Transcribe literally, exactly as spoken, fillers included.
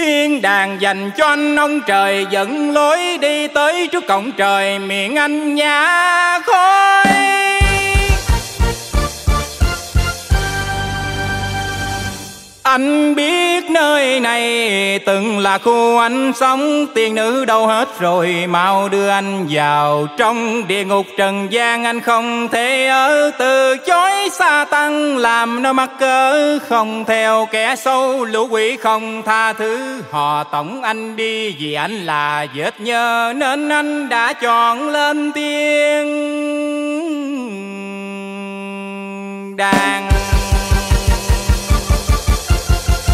Thiên đàng dành cho anh, ông trời dẫn lối đi tới trước cổng trời, miệng anh nhả khói. Anh biết nơi này từng là khu anh sống, tiên nữ đâu hết rồi, mau đưa anh vào trong địa ngục trần gian. Anh không thể ở, từ chối sa tăng làm nó mắc cỡ, không theo kẻ xấu lũ quỷ không tha thứ. Họ tổng anh đi vì anh là vết nhơ, nên anh đã chọn lên tiên đàng.